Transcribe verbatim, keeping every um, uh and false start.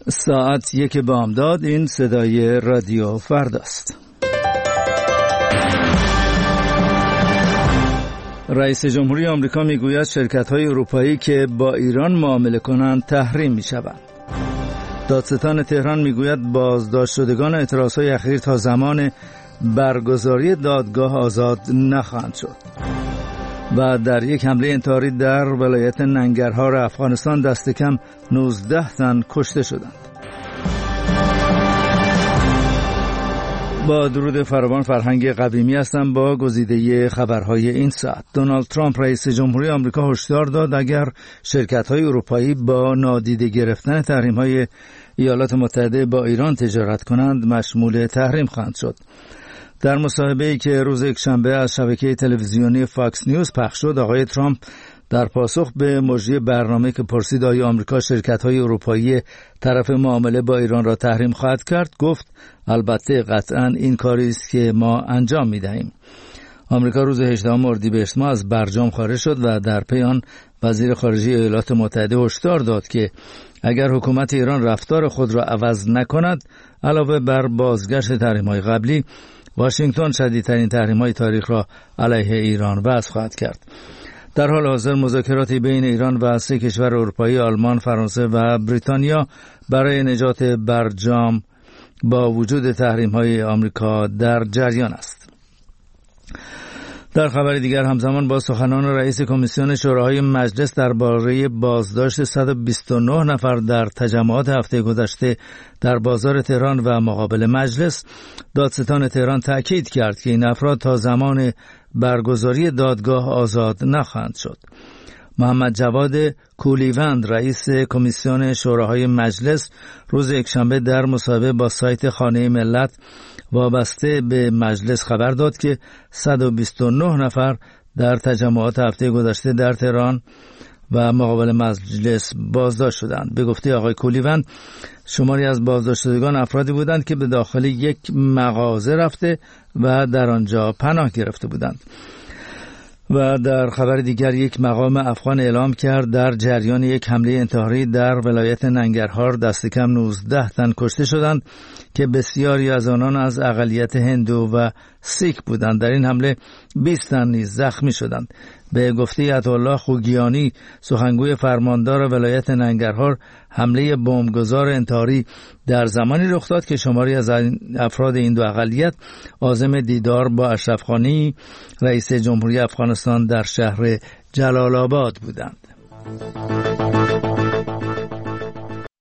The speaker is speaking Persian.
ساعت یک بامداد. این صدای رادیو فرداست. رئیس جمهوری آمریکا میگوید شرکت‌های اروپایی که با ایران معامله کنند تحریم می‌شوند. دادستان تهران میگوید بازداشت شدگان اعتراض‌های اخیر تا زمان برگزاری دادگاه آزاد نخواهند شد. و در یک حمله انتحاری در ولایت ننگرهار افغانستان دست کم نوزده تن کشته شدند. با درود فراوان، فرهنگ قویمی هستم با گزیده خبرهای این ساعت. دونالد ترامپ رئیس جمهوری آمریکا هشدار داد اگر شرکت‌های اروپایی با نادیده گرفتن تحریم‌های ایالات متحده با ایران تجارت کنند مشمول تحریم خواهند شد. در مصاحبه‌ای که روز یکشنبه از شبکه تلویزیونی فاکس نیوز پخش شد، آقای ترامپ در پاسخ به مجری برنامه که پرسید آیا آمریکا شرکت‌های اروپایی طرف معامله با ایران را تحریم خواهد کرد، گفت البته قطعاً این کاری است که ما انجام می‌دهیم. آمریکا روز هجدهم اردیبهشت ماه از برجام خارج شد و در پی آن وزیر خارجه ایالات متحده هشدار داد که اگر حکومت ایران رفتار خود را عوض نکند، علاوه بر بازگشت تحریم‌های قبلی، واشنگتن شدیدترین تحریم‌های تاریخ را علیه ایران وضع خواهد کرد. در حال حاضر مذاکراتی بین ایران و سه کشور اروپایی، آلمان، فرانسه و بریتانیا برای نجات برجام با وجود تحریم‌های آمریکا در جریان است. در خبر دیگر، همزمان با سخنان رئیس کمیسیون شوراهای مجلس درباره بازداشت صد و بیست و نه نفر در تجمعات هفته گذشته در بازار تهران و مقابل مجلس، دادستان تهران تأکید کرد که این افراد تا زمان برگزاری دادگاه آزاد نخواهند شد. محمد جواد کولیوند رئیس کمیسیون شوراهای مجلس روز یکشنبه در مصاحبه با سایت خانه ملت وابسته به مجلس خبر داد که صد و بیست و نه نفر در تجمعات هفته گذشته در تهران و مقابل مجلس بازداشت شدند. به گفته آقای کولیوند، شماری از بازداشت شدگان افرادی بودند که به داخل یک مغازه رفته و در آنجا پناه گرفته بودند. و در خبر دیگر، یک مقام افغان اعلام کرد در جریان یک حمله انتحاری در ولایت ننگرهار دست کم نوزده تن کشته شدند که بسیاری از آنان از اقلیت هندو و سیک بودند. در این حمله بیست تن نیز زخمی شدند. به گفته عطاالله خوگیانی، سخنگوی فرماندار ولایت ننگرهار، حمله بمبگذار انتحاری در زمانی رخ داد که شماری از افراد این دو اقلیت عازم دیدار با اشرف غانی رئیس جمهوری افغانستان در شهر جلال آباد بودند.